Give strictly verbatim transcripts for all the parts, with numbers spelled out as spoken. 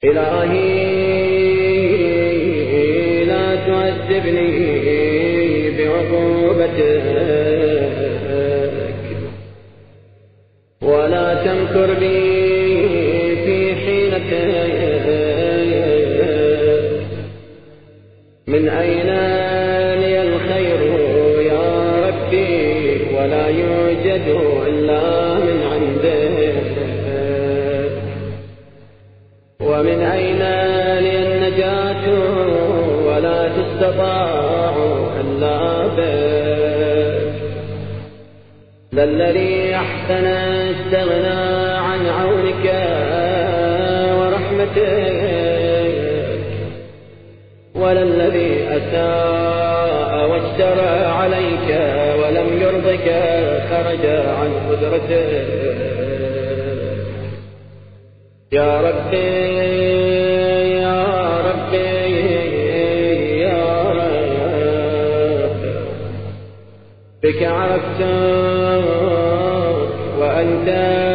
إلهي لا تعذبني بعقوبتك ولا تمكر بي في حيلتك. من أين لي الخير يا ربي ولا يوجد إلا من عندك. ومن أين لي النجاة ولا تستطاع إلا بك. لا الذي أحسن استغنى عن عونك ورحمتك ولا الذي أساء واجترى عليك ولم يرضك خرج عن قدرتك. يا ربي يا ربي يا رب بك عرفت وأنت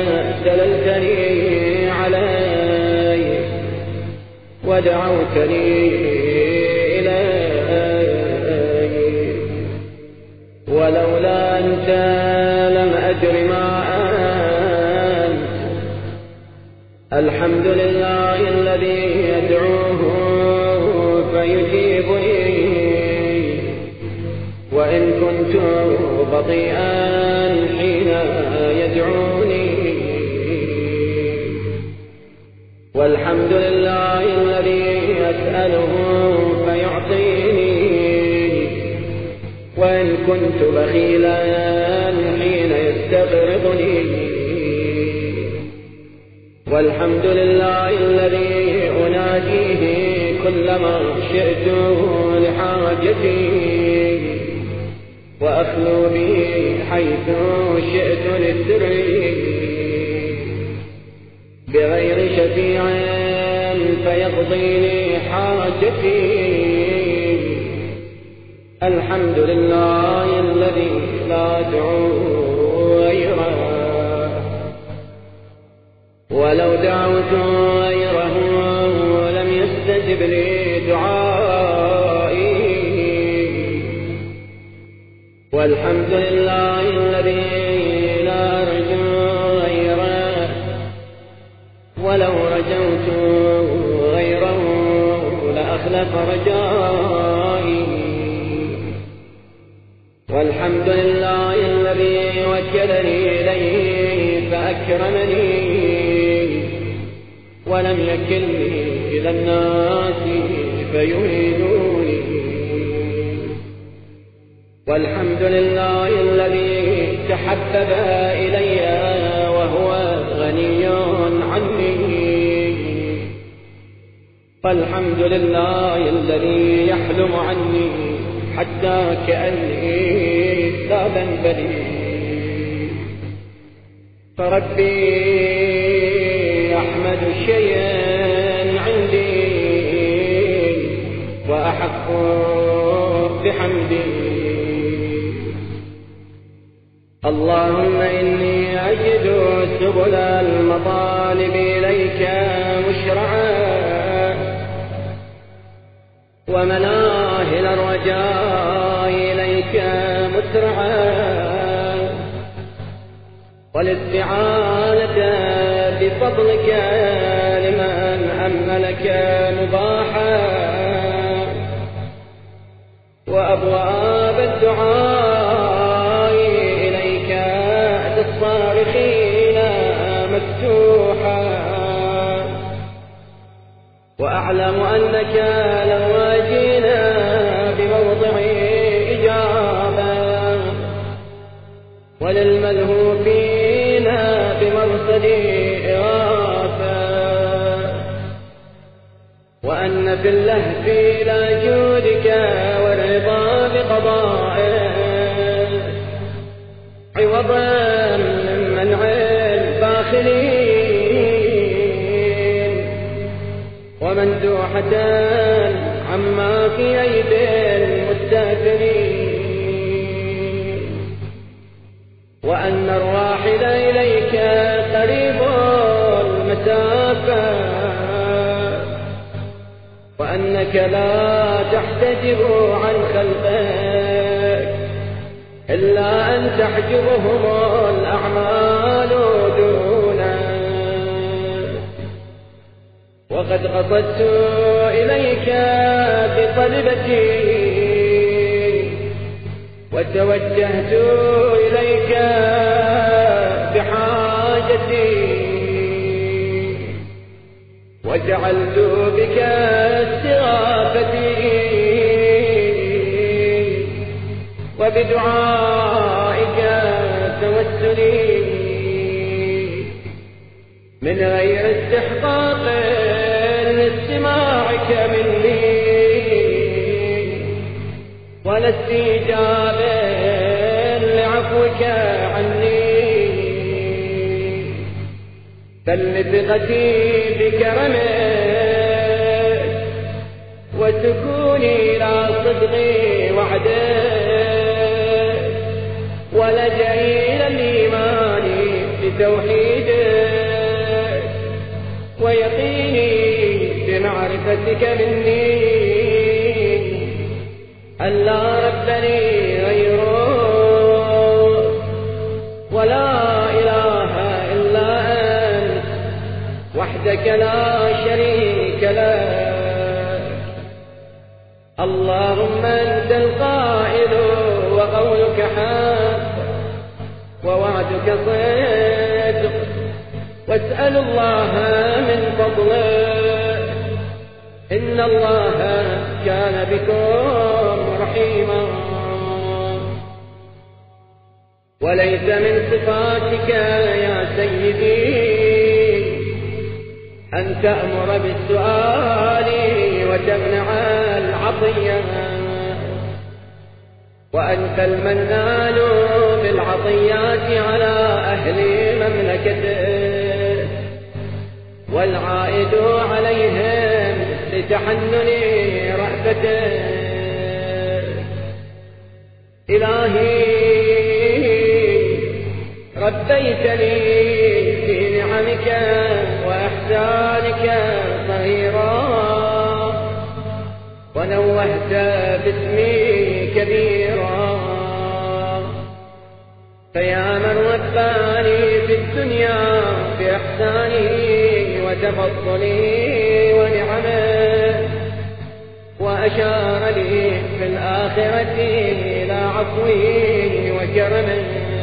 دللتني عليك ودعوتني إليك. ولولا أنت لم أدر ما أنت. الحمد لله الذي يدعوه فيجيبني وإن كنت بطيئا حين يدعوني. والحمد لله الذي أسأله فيعطيني وإن كنت بخيلا حين يستغرضني. والحمد لله الذي أناديه كلما شئت لحاجتي وأخلو به حيث شئت للسري بغير شفيع فيقضي لي حاجتي. الحمد لله الذي لا أدعو غيره ولو دعوت غيره لم يستجب لي دعائي. والحمد لله الذي لا أرجو غيره ولو رجوت غيره لأخلف رجائي. والحمد لله الذي وكلني إليه فأكرمني ولم يكلني إلى الناس فيهينوني. والحمد لله الذي تحبب إلي وهو غني عني. فالحمد لله الذي يحلم عني حتى كأني ذابا بلي. فربي أحمد شيئا عندي وأحق بحمدي. اللهم إني أجد سبل المطالب إليك مشرعا ومناهل الرجاء إليك مسرعا والاستعانة بفضلك لمن أملك مباحا وأبواب الدعاء إليك للصارخين مفتوحا. وأعلم أنك لو واجينا بموضع إجابة وللملهوفين بمرصد إغاثة وأن في اللهف لا جودك والرضا بقضائك عوضا من منع الباخلين ومندوحة عما في أيدي المستأثرين. وأن الراحل إليك قريب المسافة وأنك لا تحتجب عن خلقك إلا أن تحجبهم الأعمال دونك. وقد قصدت إليك بطلبتي وتوجهت إليك بحاجتي وجعلت بك استغاثتي وبدعائك توسلي من غير استحقاق لاستماعك مني ولا استجاب لعفوك عني، بل لثقتي بكرمك وسكوني إلى صدقي وعدك ولجئي إلى الإيمان بتوحيدك ويقيني بمعرفتك مني أن لا رب لي غيرك ولا إله إلا أنت وحدك لا شريك لك. اللهم أنت القائل وقولك حق ووعدك صدق، واسأل الله من فضله إن الله كان بكم رحيما. وليس من صفاتك يا سيدي أن تأمر بالسؤال وتمنع العطية، وأنت المنان بالعطيات على أهل مملكته والعائد عليهم لتحنن رأفته. إلهي ربيتني في نعمك وإحسانك صغيرا ونوهت باسمي كبيرا، فيا من رباني في الدنيا بإحسانه وتفضله ونعمه وأشار لي في الآخرة إلى عفوه وكرمه.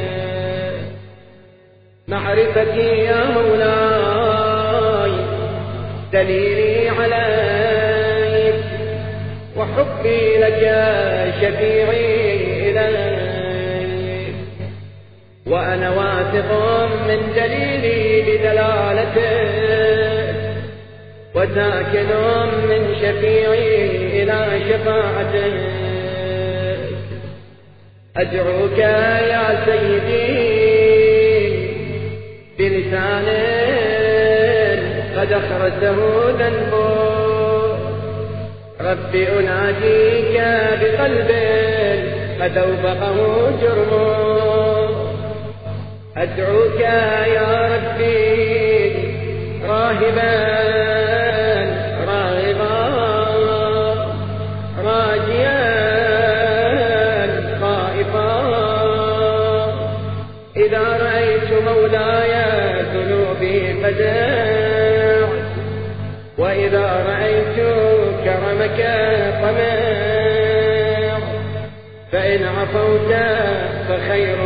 معرفتي يا مولاي دليلي عليك وحبي لك شفيعي إليك، وأنا واثق من دليلي بدلالتك وساكن من شفيعي إلى شفاعتك. أدعوك يا سيدي بلسان قد أخرجه ذنبه، ربي أناديك بقلب قد أوبقه جرمه. أدعوك يا ربي راهبا راغبا راجيا خائفا، إذا رأيت مولاي ذنوبي فزعت وإذا رأيت كرمك طمع، فإن عفوت فخير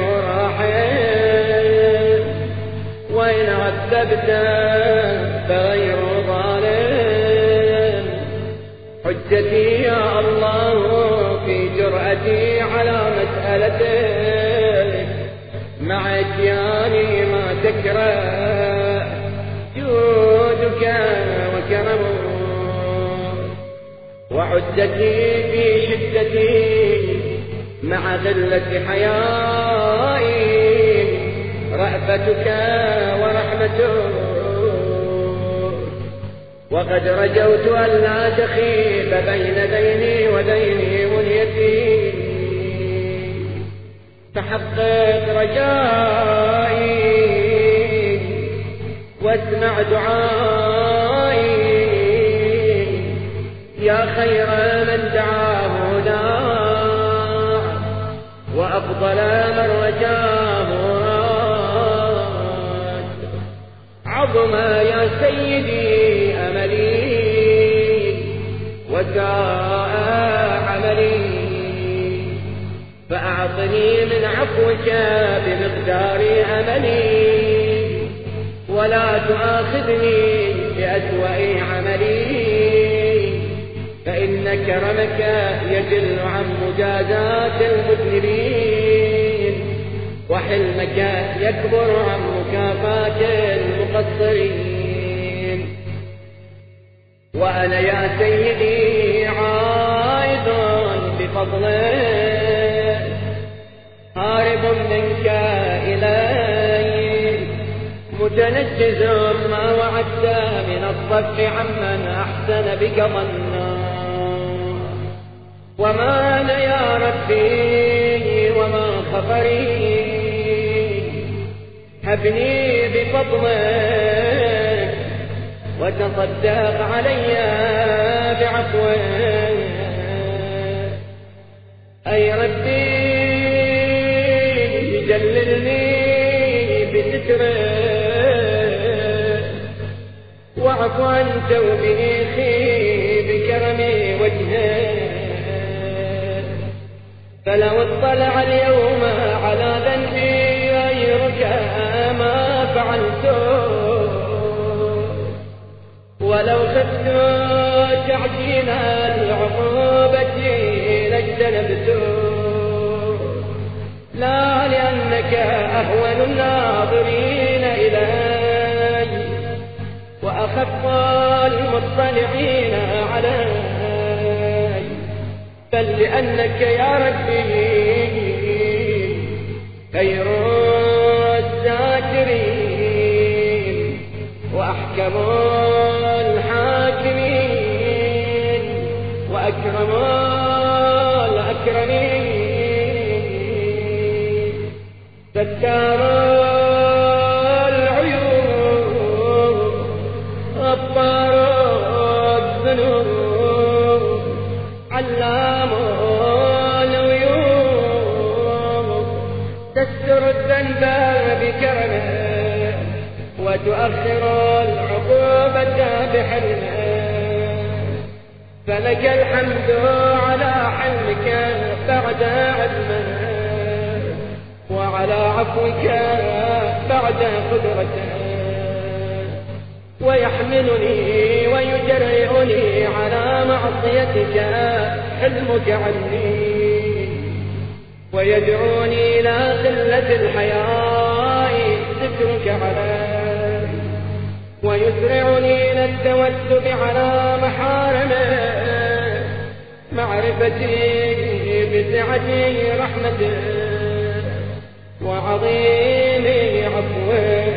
راحل وإن عذبت فغير ظالم. حجتي يا الله في جرأتي على مسألتك مع اتياني ما تكره جودك وكرمك، وحجتي في شدتي مع ذلة حيائي رأفتك ورحمتك. وقد رجوت أن لا تخيب بين ديني وديني منيتي، فحقق رجائي واسمع دعائي يا خير من دعاه داع وأفضل من رجاه راد. عظم يا سيدي أملي وساء عملي، فأعطني من عفوك بمقدار أملي، ولا تؤاخذني بأسوأ عملي، فإن كرمك يجل عن مجازاة المذنبين، وحلمك يكبر عن مكافاة المقصرين. وأنا يا سيدي عائد بفضلك هارب منك إلي، متنجز ما وعدت من الصف عمن أحسن بك ظنا. وما أنا يا ربي وما خبري، هبني بفضلك وتصدق علي بعفوك. أي ربي جللني بسترك، واعف عن توبيخي بكرم وجهك. فلو اطلع اليوم على ذنبي غيرك ما فعلته، ولو خفت تعجيل العقوبة لاجتنبته، لا لأنك أهون الناظرين إلي وأخف المطلعين علي، بل لأنك يا ربي خير الذاكرين وأحكم الحاكمين وأكرم الأكرمين، ستار العيوب غفار الذنوب علام الغيوب، تستر الذنب بكرمه وتؤخر العقوبة بحلمه. فلك الحمد على حلمك بعد عدمه، وعلى عفوك بعد قدرته، ويحملني ويجرئني على معصيتك حلمك عني، ويدعوني إلى قلة الحياء سترك علي، ويسرعني إلى التوسل على محارمه معرفتي بسعة رحمته وعظيم عفوه.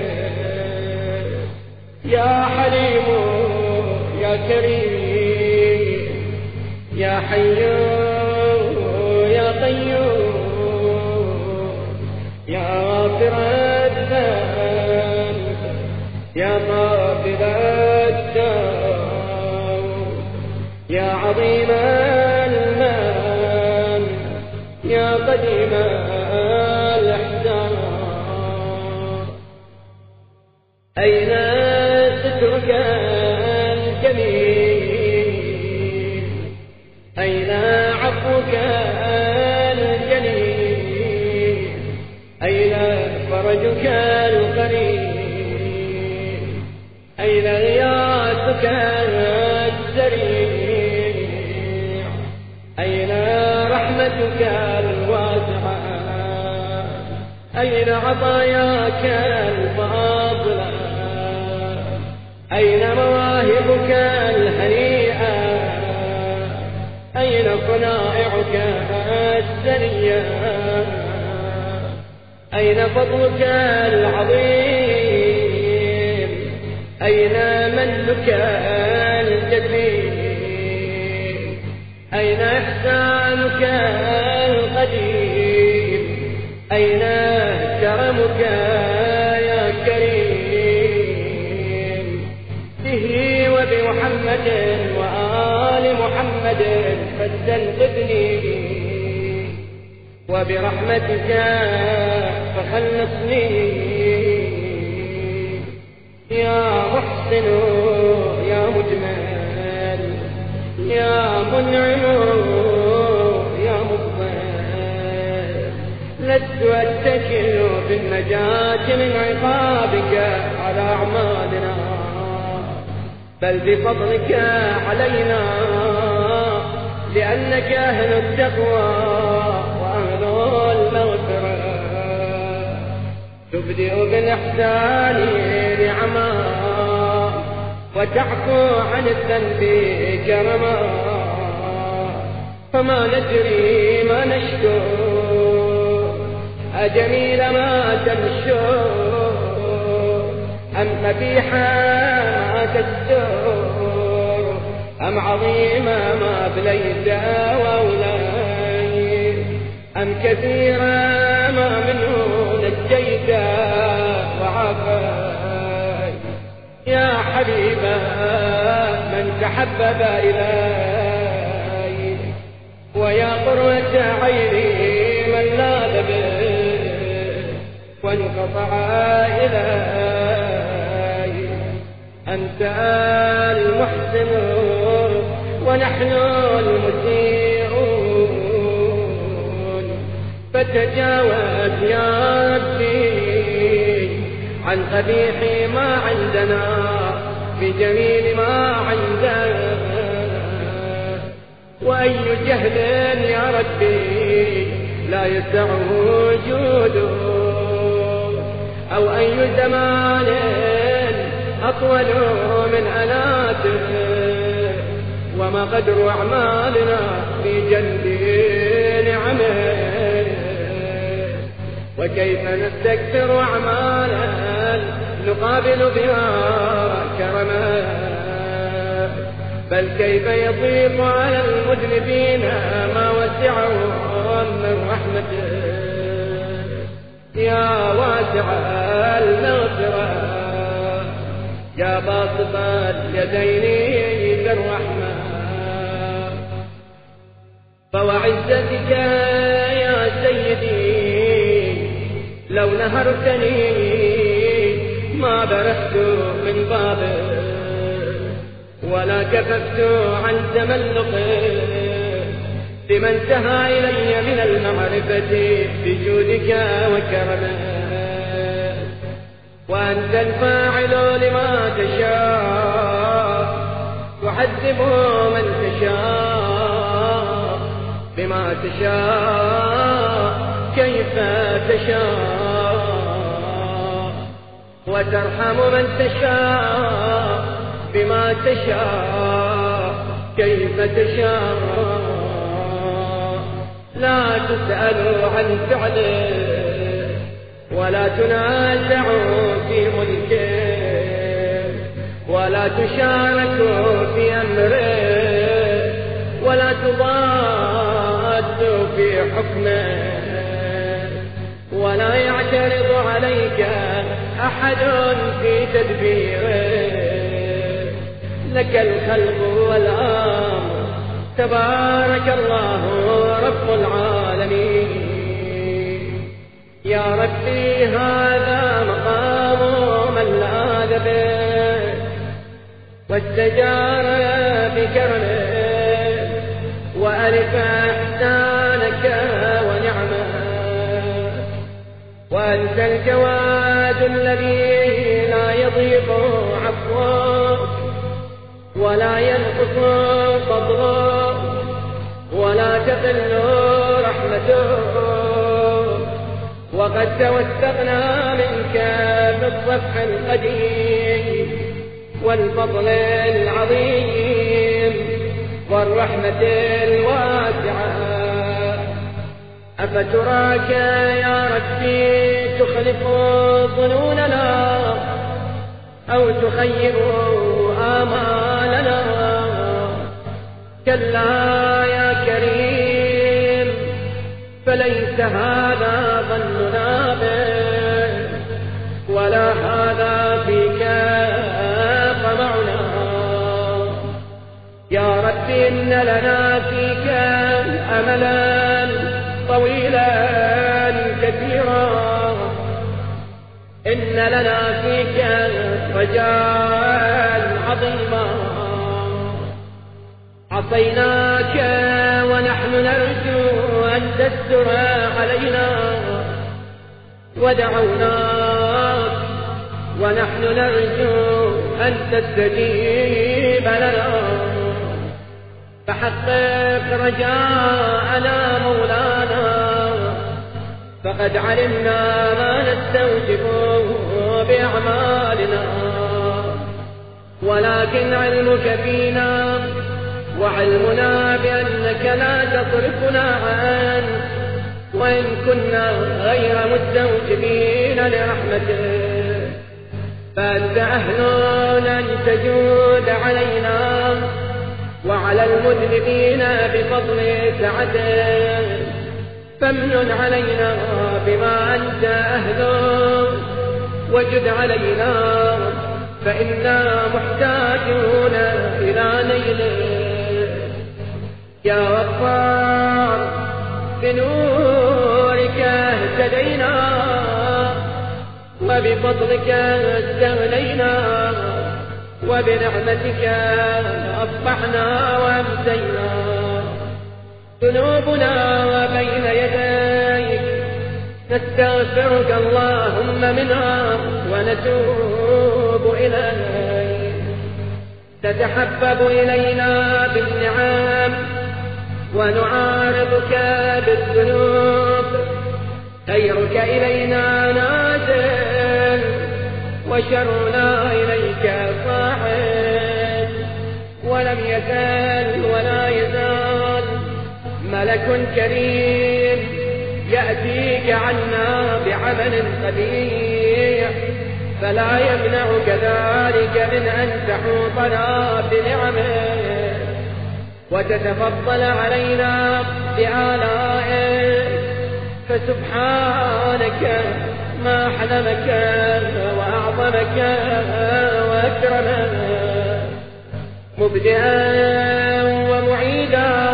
يا حليم يا كريم يا حي يا قيوم، يا غافر الذنب يا غافر التوب، يا عظيم المن يا قديم الإحسان. أين سترك الجميل، أين عفوك الجليل، أين فرجك القريب، أين غياثك السريع، أين رحمتك الواسعة، أين عطاياك الفاضلة، أين مواهبك الهنيئة، أين صنائعك السنية، أين فضلك العظيم، أين منك الجسيم، أين إحسانك القديم، أين كرمك يا كريم. به وبمحمد وآل محمد محمد فاستنقذني وبرحمتك فخلصني يا محسن يا مجمل يا منعم يا مفضل لست أتكل بالنجاة من عقابك على أعمالنا بل بفضلك علينا لأنك أهل التقوى وأهل المغفرة تبدئ بالإحسان نعما وتعفو عن الذنب كرما فما ندري ما نشكو أجميل ما تمشو أم قبيحا ما تستور أم عظيما ما بليت وأولاي أم كثيرا ما منه نجيت وعافاي يا حبيبا من تحبب إلي ويا قرة عيني من لاذ به وانقطع إلي أنت المحسن ونحن المسيئون فتجاوز يا ربي عن قبيح ما عندنا بجميل ما عندنا وأي جهل يا ربي لا يسعه وجوده أو أي زمان أطول من أناته وما قدر أعمالنا في جلب نعمه وكيف نستكثر أعمالا نقابل بها كرما بل كيف يضيق على المذنبين ما وسعهم من رحمته يا واسع المغفرة يا باسط اليدين ذا الرحمة فوعزتك يا سيدي لو نهرتني ما برحت من بابه ولا كففت عن تملقه لمن انتهى إلي من المعرفة بجودك وكرمه وأنت الفاعل لما تشاء تعذب من تشاء بما تشاء كيف تشاء وترحم من تشاء بما تشاء كيف تشاء لا تسأل عن فعله ولا تنازع في ملكه ولا تشارك في أمره ولا تضاد في حكمه ولا يعترض عليك أحد في تدبيره لك الخلق والأمر تبارك الله رب العالمين يا ربي هذا مقام من لاذ به واستجار بكرمه وألف إحسانك ونعمه وأنت الجواد الذي لا يضيق عفوك ولا ينقص فضلك ولا تقل رحمتك وقد توثقنا منك بالصفح القديم والفضل العظيم والرحمة الواسعة أفتراك يا ربي تخلف ظنوننا أو تخيب آمالنا كلا يا كريم فليس هذا ظننا به ولا هذا فيك طمعنا يا رب ربي إن لنا فيك أملا طويلا كثيرا، إن لنا فيك رجاء عظيما. عصيناك ونحن نرجو أن تستر علينا، ودعوناك ونحن نرجو أن تستجيب لنا. فحقق رجاءنا مولانا، فقد علمنا ما نستوجب بأعمالنا، ولكن علمك فينا وعلمنا بأنك لا تصرفنا عنك، وإن كنا غير مستوجبين لرحمتك، فأنت أهل أن تجود علينا وعلى المذنبين بفضل سعتك. فامنن علينا بما أنت أهله، وجد علينا فإنا محتاجون إلى نيلك. يا غفار بنورك اهتدينا، وبفضلك استغنينا، وبنعمتك أصبحنا وأمسينا. ذنوبنا بين يديك نستغفرك اللهم منها ونتوب إليك. تتحبب إلينا بالنعم ونعارضك بالذنوب. خيرك إلينا نازل وشرنا إليك صاعد، ولم يزال ولا يزال ملك كريم يأتيك عنا بعمل قبيح، فلا يمنعك ذلك من أن تحوطنا بنعمه وتتفضل علينا بآلائك. فسبحانك ما حلمك وأعظمك وأكرمك، مبدئا ومعيدا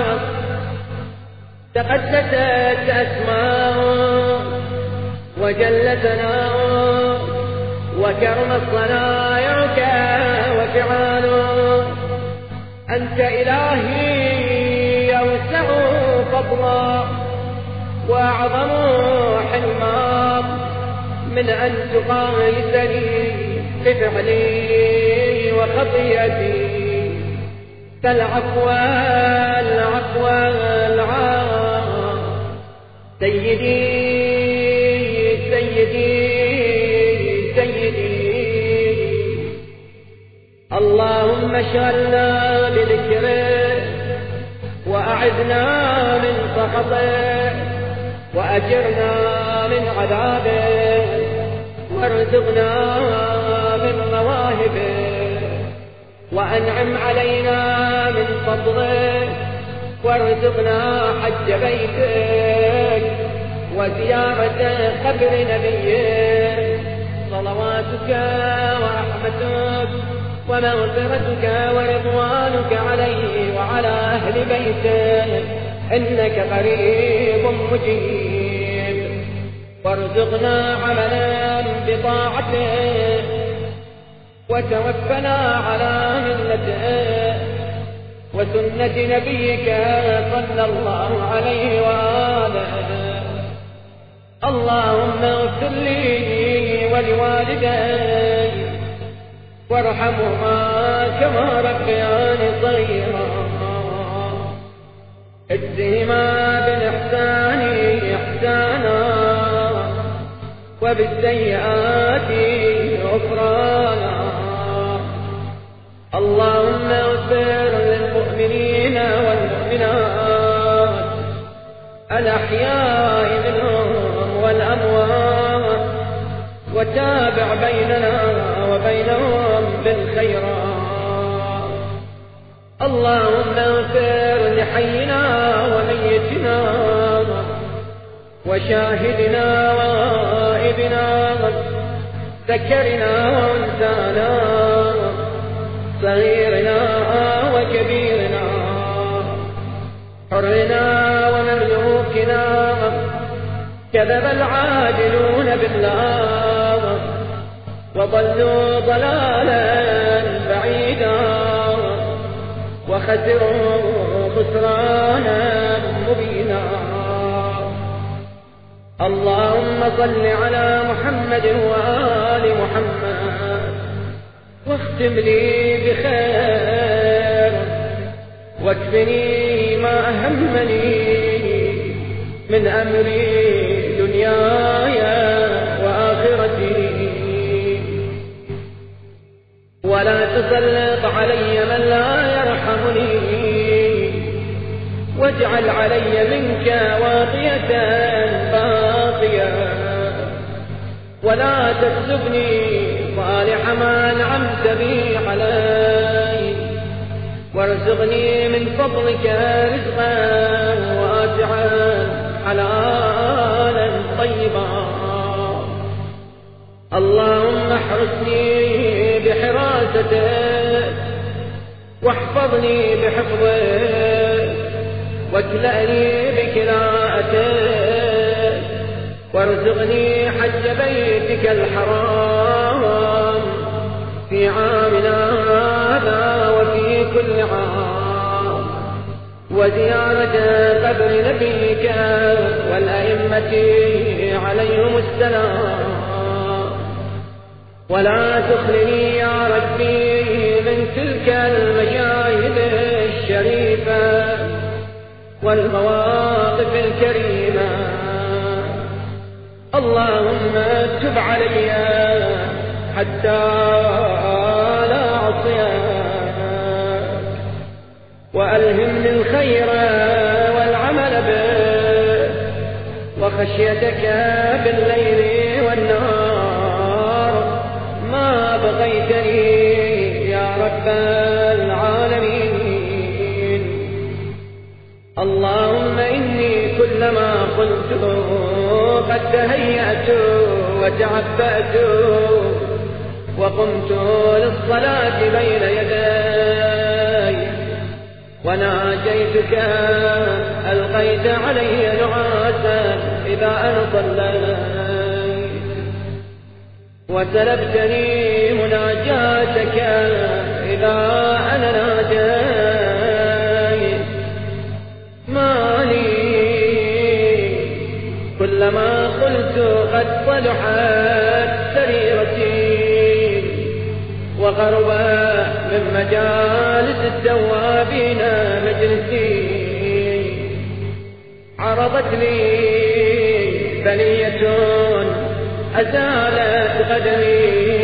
تقدست أسماؤه وجل ثناؤه وكرم صنائعك وفعاله. أنت إلهي أوسع فضلا وأعظم حلما من أن تقايسني بفعلي وخطيئتي. فالعفو العفو العفو سيدي سيدي سيدي. اللهم اشغلنا بذكرك وأعذنا من سخطك، وأجرنا من عذابك، وارزقنا من مواهبك، وأنعم علينا من فضلك، وارزقنا حج بيتك وزيارة قبر نبيك. صلواتك ورحمتك ومغفرتك ورضوانك عليه وعلى أهل بيته، إنك قريب مجيب. وارزقنا عملا بطاعته، وتوفنا على ملته وسنة نبيك صلى الله عليه وآله. اللهم اغفر لي ولوالدي وارحمهما كما ربياني صغيرا. اجزهما بالإحسان إحسانا وبالسيئات غفرانا. اللهم اغفر للمؤمنين والمؤمنات الأحياء منهم والأموات، وتابع بيننا وبينهم بالخيرات. اللهم اغفر لحينا وميتنا وشاهدنا وغائبنا، ذكرنا وانثانا، صغيرنا وكبيرنا، كذب العاجلون بالله وضلوا ضلالا بعيدا وخسروا خسرانا مبينا. اللهم صل على محمد وآل محمد واختم لي بخير واكفني ما أهمني من أمري دنياي وآخرتي، ولا تسلط علي من لا يرحمني، واجعل علي منك واقية باقية، ولا تسلبني صالح ما أنعمت به علي، وارزقني من فضلك رزقا واسعا حلالا طيبا. اللهم احرسني بحراستك واحفظني بحفظك واكلأني بكلاءتك، وارزقني حج بيتك الحرام في عامنا هذا وفي كل عام، وزيارة قبر نبيك والأئمة عليهم السلام. ولا تخلني يا ربي من تلك المشاهد الشريفة والمواقف الكريمة. اللهم تب علي حتى لا أعصيك، وألهمني الخير والعمل به وخشيتك بالليل والنهار ما بغيتني يا رب العالمين. اللهم إني كلما قلت قد تهيأت وتعبأت وقمت للصلاة بين يدي وناجيتك ألقيت علي نعاسا إذا أنا صليت، وسلبتني مناجاتك إذا أنا ناجيت. ما لي كلما قلت قد صلحت سريرتي وغرب من مجالس التوابين مجلسي، عرضت لي بلية أزالت قدمي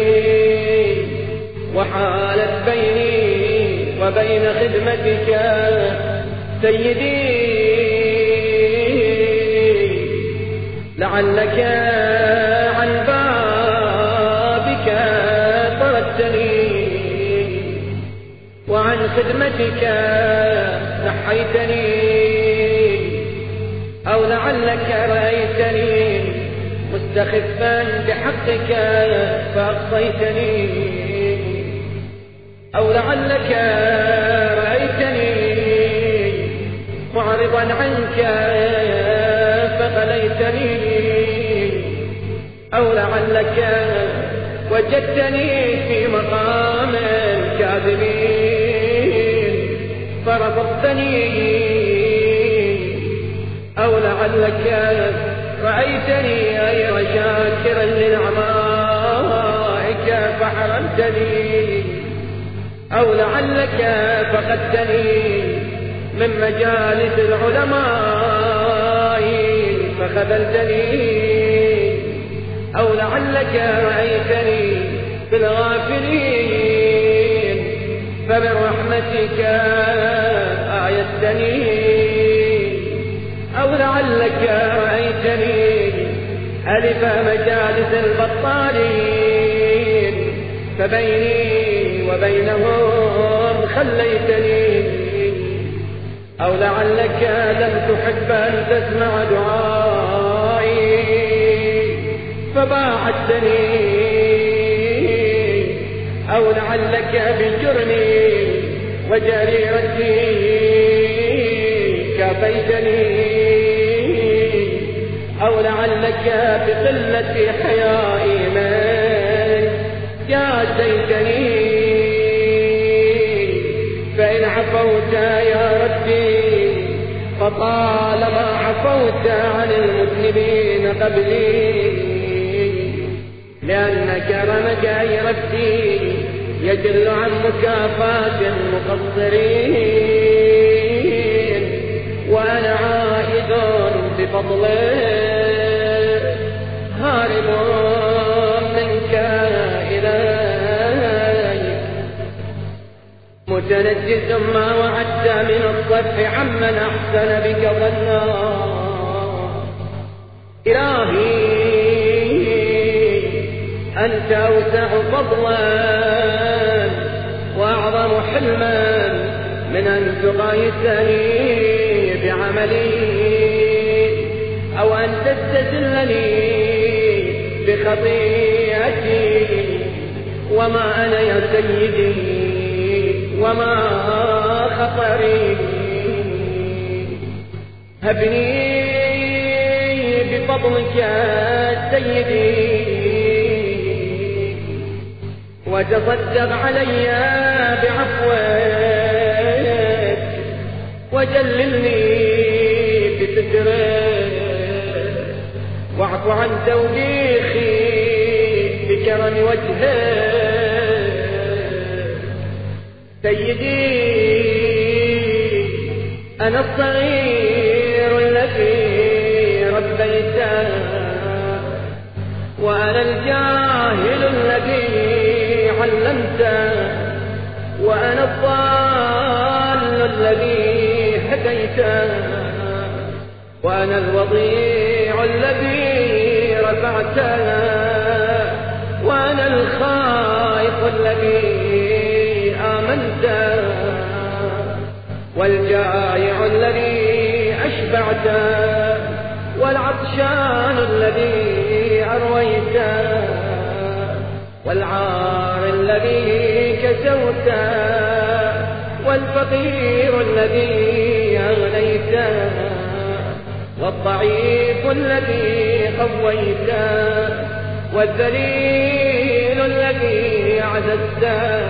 وحالت بيني وبين خدمتك سيدي. لعلك عن بابك طردتني وعن خدمتك نحيتني، أو لعلك رأيتني مستخفا بحقك فأقصيتني، أو لعلك رأيتني معرضا عنك فقليتني، أو لعلك وجدتني في مقام الكاذبين فرفضتني، أو لعلك رأيتني غير شاكرا لنعمائك فحرمتني، أو لعلك فقدتني من مجالس العلماء فخذلتني، أو لعلك رأيتني في الغافلين فبرحمتك آيتني، أو لعلك رأيتني ألف مجالس البطالين فبيني وبينهم خليتني، أو لعلك لم تحب أن تسمع دعائي فباعدتني، أو لعلك بجرمي وجريرتي كافيتني، أو لعلك بقلة حيائي من جازيتني، فإن عفوت يا ربي فطالما عفوت عن المذنبين قبلي، لأن كرمك يا ربي يدل عن مكافاة المقصرين، وأنا عائد بفضلك هارب منك إليك، متنجس ما وعدت من الصفح عمن أحسن بك ظنا. إلهي أنت أوسع فضلا وأعظم حلما من أن تقايسني بعملي أو أن تستجلني بخطيئتي، وما أنا يا سيدي وما خطري. هبني بفضلك يا سيدي وتصدق علي بعفوك، وجللني بسترك، واعف عن توبيخي بكرم وجهك. سيدي أنا الصغير الذي ربيته، وأنا الجاهل الذي علمته، وأنا الضال الذي هديته، وأنا الوضيع الذي رفعته، وأنا الخائف الذي آمنته، والجائع الذي أشبعته، والعطشان الذي أرويته، والعار الذي كسوته، والفقير الذي أغنيته، والضعيف الذي قويته، والذليل الذي أعززته،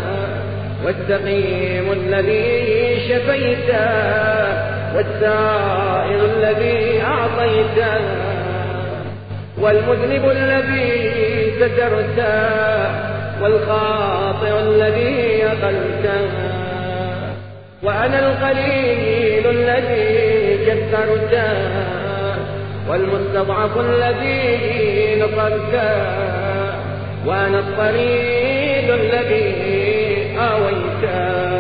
والسقيم الذي شفيته، والسائر الذي أعطيته، والمذنب الذي سترته، والخاطئ الذي أقلته، وأنا القليل الذي كثرته، والمستضعف الذي نصرته، وأنا الطريد الذي آويته.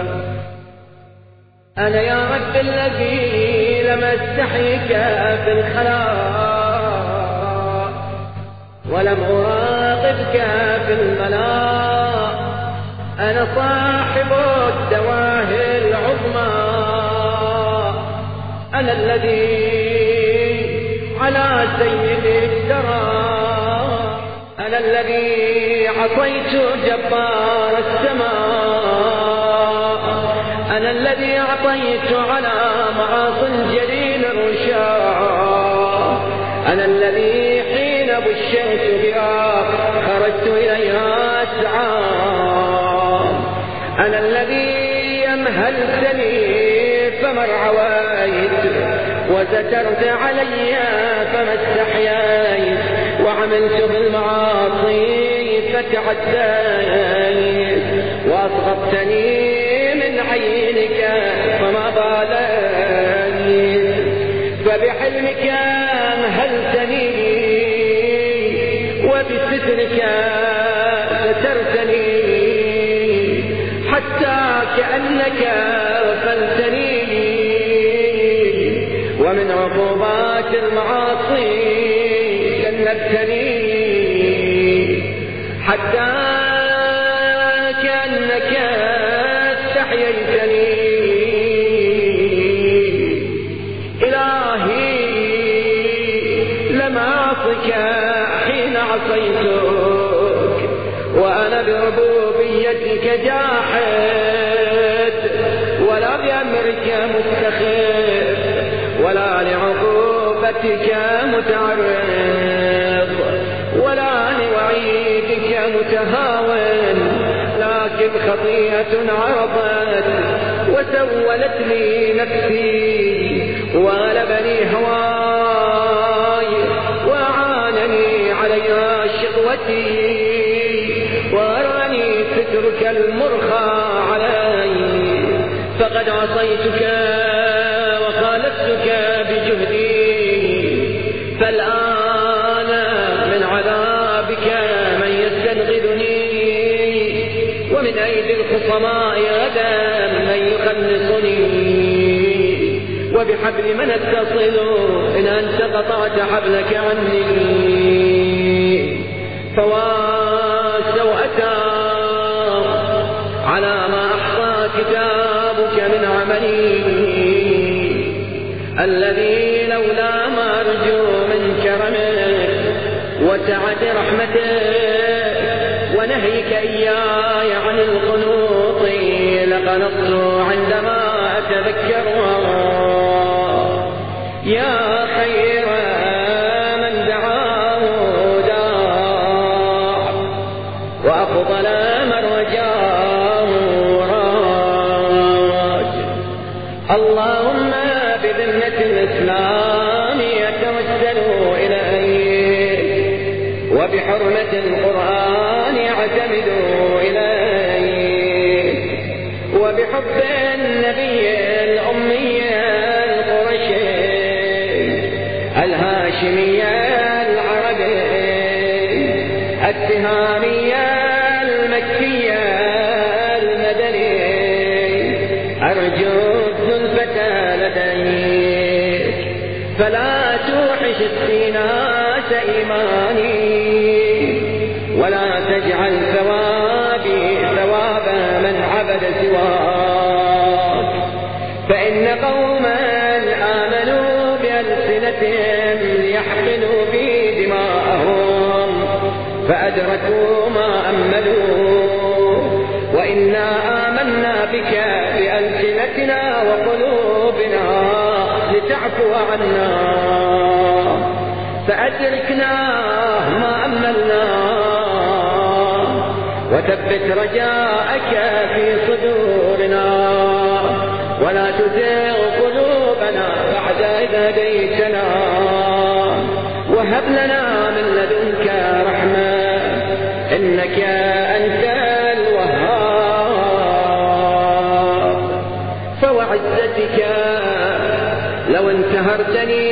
أنا يا رب الذي لم أستحيك في الخلاء، ولم أراقبك في الملاء. أنا صاحب الدواهي العظمى، أنا الذي على سيدي اجترى، أنا الذي عصيت جبار السماء، أنا الذي أعطيت على معاصي الجليل الرشاء، أنا الذي حين بشرت بها خرجت إليها أسعى، أنا الذي أمهلتني فما ارعويت، وسترت علي فما استحييت، وعملت بالمعاصي فتعديت، وأسقطتني من عينك فما باليت، فبحلمك أمهلتني وبسترك سترتني، حتى كأنك غفلتني، ومن عقوبات المعاصي جنبتني، حتى كأنك استحييتني. إلهي لم أعصك حين عصيتك، وأنا بربوبيتك جاحد، ولا بأمرك مستخف، ولا لعقوبتك لرحمتك متعرض ولا لوعيدك متهاون، لكن خطيئة عرضت وسولت لي نفسي وغلبني هواي وأعانني عليها شقوتي وأراني سترك المرخى علي، فقد عصيتك وخالفتك بجهدي، فالآن من عذابك من يستنقذني، ومن أيدي الخصماء غدا من يخلصني، وبحبل من اتصل إن أنت قطعت حبلك عني، فواسوأتا على ما أحصى كتابك من عملي الذي لولا ما أرجو من كرمك وسعة رحمتك ونهيك إياي عن القنوط لقنطت عندما أتذكرها. يا خير من دعاه داع وأفضل من رجاه راج، اللهم بذمة الإسلام يتوسل إليك، وبحرمة القرآن يعتمد إليك، وبحب النبي الأمي القرشي الهاشمي العربي التهامي المكي المدني، أرجو الزلفة لديك فلا توحش السيناس إيماني، ولا تجعل ثوابي ثواب من عبد سواك، فإن قوما آمنوا بألسنتهم ليحقنوا بي دماءهم فأدركوا ما أملوا، وإنا آمنا بك بألسنتنا وقلوبنا لتعفو عنا، فأدركنا ما أملنا وثبت رجاءك في صدورنا، ولا تزغ قلوبنا بعد إذ هديتنا، وهب لنا من لدنك رحمة إنك أنت الوهاب، فوعزتك لو انتهرتني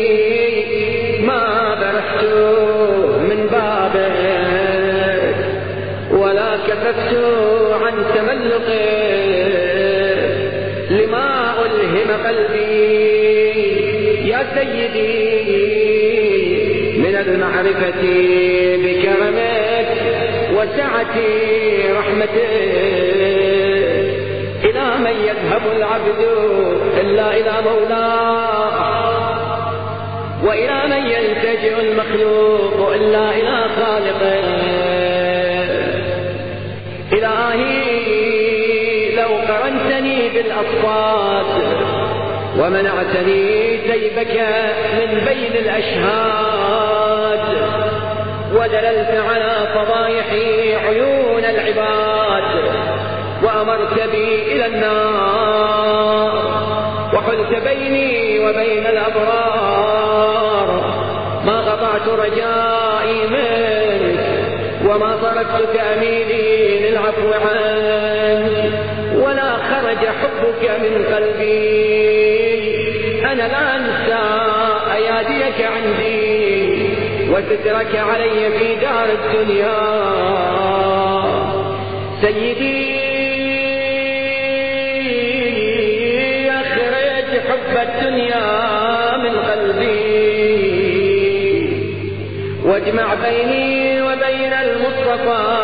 ما برحت من بابك، ولا كففت عن تملقك لما ألهم قلبي يا سيدي من المعرفة بكرمك وسعة رحمتك. إلى من يذهب العبد إلا إلى مولاه، وإلى من يلتجئ المخلوق إلا إلى خالقه. إلهي لو قرنتني بالأصوات ومنعتني سيبك من بين الأشهاد، ودللت على فضائح عيون العباد، وأمرت بي إلى النار، وحلت بيني وبين الأبرار، ما قطعت رجائي منك، وما صرفت تأميلي للعفو عنك، ولا خرج حبك من قلبي. أنا لا أنسى أياديك عندي وسترك علي في دار الدنيا. سيدي أخرج حب الدنيا من قلبي، واجمع بيني وبين المصطفى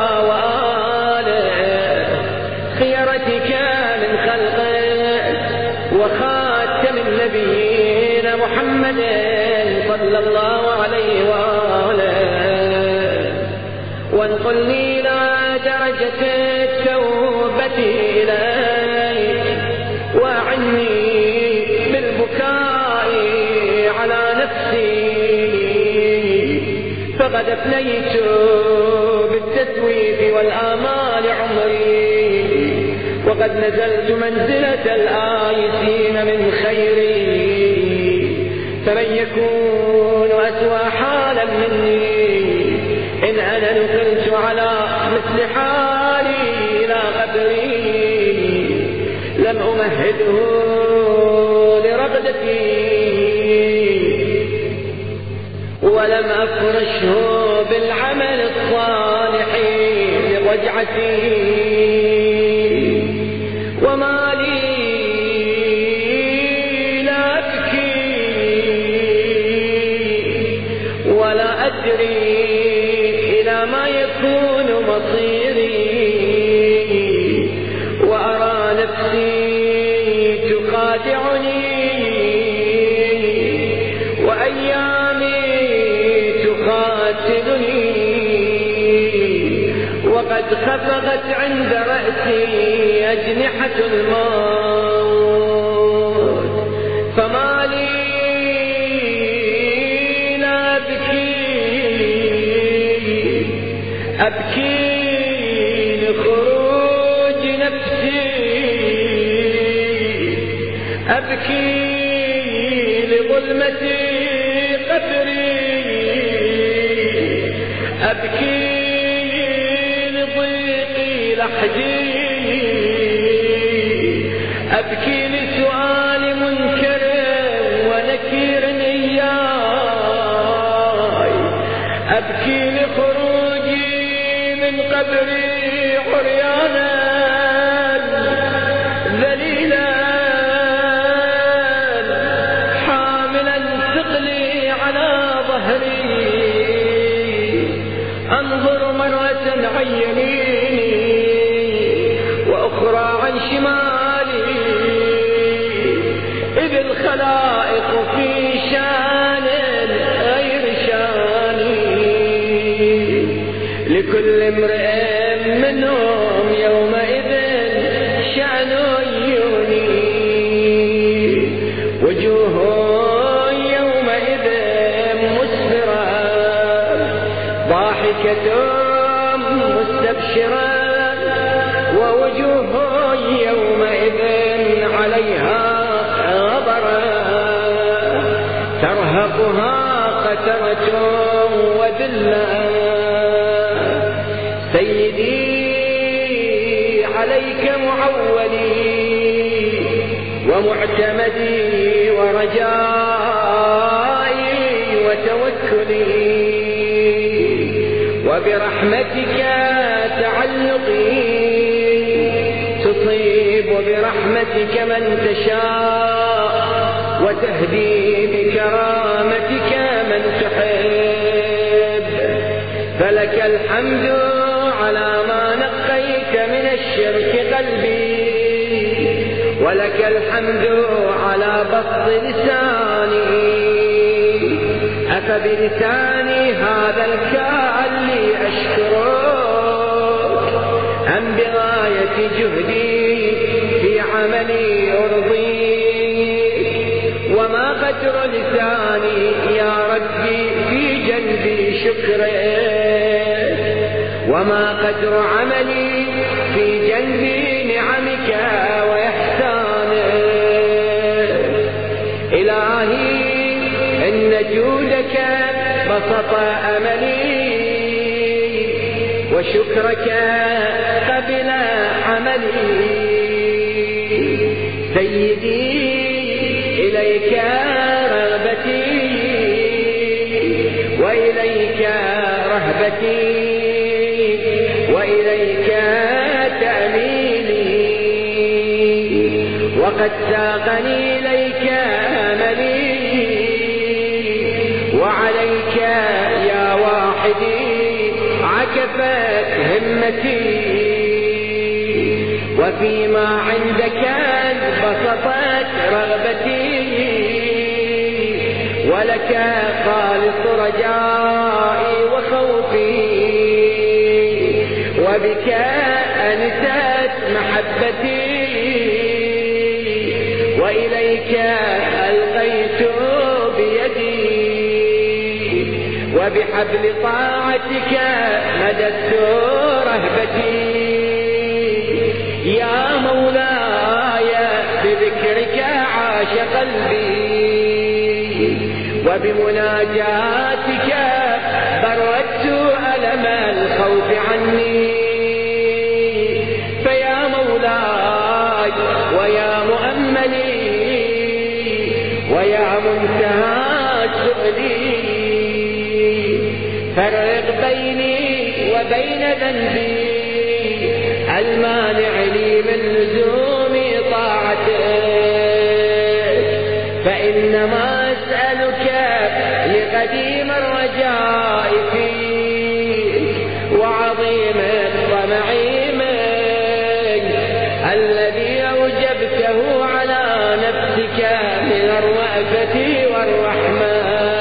وآله، خيرتك من خلقك وخاتم النبيين محمد صلى الله عليه وآله، وانقلني إلى درجة التوبة إليك، وأعني بالبكاء على نفسي قد أفنيت بالتسويف والآمال عمري، وقد نزلت منزلة الآيسين من خيري، فمن يكون أسوأ حالا مني إن أنا نقلت على مثل حالي إلى قبري، لم أمهده لرغدتي ولم أفرشه بالعمل الصالح لرجعتي، وما لي لا أبكي ولا أدري إلى ما يكون مصيري، وأرى نفسي تخادعني وأيامي تقاتلني، وقد خفقت عند رأسي أجنحة الموت، فما لي لا أبكي أبكي لخروج نفسي، أبكي لظلمة قبري، أبكي لضيق لحدي، أبكي لسؤال منكر ونكير إياي، أبكي لخروجي من قبري عريانا ذليلا حاملا ثقلي على ظهري، أنظر مرة عن يميني وأخرى عن شمالي، إذ الخلائق في شان غير شاني، لكل امرئ منهم يومئذ شأن يوني، وجوه يومئذ مسفرة ضاحكة مستبشرة، ووجوه يومئذ عليها غبرة ترهقها قترة وذلة، سيدي عليك معولي ومعتمدي ورجائي وتوكلي، وبرحمتك تعلقي تصيب برحمتك من تشاء، وتهدي بكرامتك من تحب، فلك الحمد على ما نقيت من الشرك قلبي، ولك الحمد على بسط لساني، أفبلساني هذا الكالي أشكرك أم بغاية جهدي في عملي أرضيك، وما قدر لساني يا ربي في جنبي شكرك، وما قدر عملي في جنبي نعمك وإحسانك، إلهي إن جودك بسط أملي، وشكرك قبل عملي، سيدي إليك رغبتي وإليك رهبتي وإليك تأميلي، وقد ساقني إليك أملي، وعليك يا واحدي عكفت همتي، وفيما عندك بسطت رغبتي، ولك خالص رجائي وخوفي، وبك أنست محبتي، وإليك ألقيت بيدي، وبحبل طاعتك مددت رهبتي يا مولاي بذكرك عاش قلبي وبمناجاتك بردت ألم الخوف عني فيا مولاي ويا مؤملي ويا منتهى سؤلي فرق بيني وبين ذنبي المانع لي من لزوم طاعتك فإنما أسألك لقديم الرجاء فيك وعظيم الطمع منك الذي أوجبته على نفسك من الرأفة والرحمة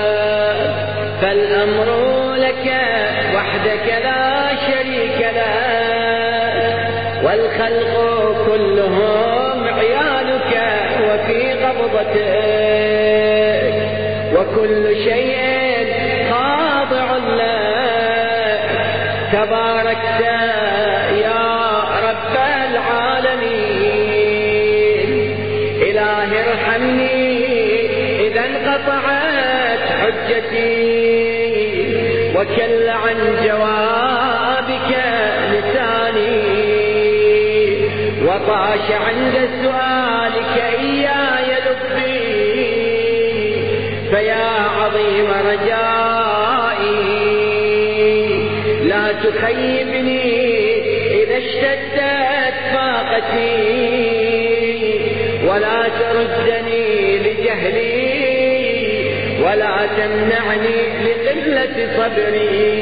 فالأمر لك وحدك لا شريك لك والخلق كلهم عيالك وفي قبضتك وكل شيء خاضع لك تباركت يا رب العالمين إلهي ارحمني إذا انقطعت حجتي وكل عن جوابك لساني وطاش عند سؤالك إياي لبي فيا عظيم رجائي لا تخيبني إذا اشتدت فاقتي ولا تردني لجهلي ولا تمنعني لقلة صبري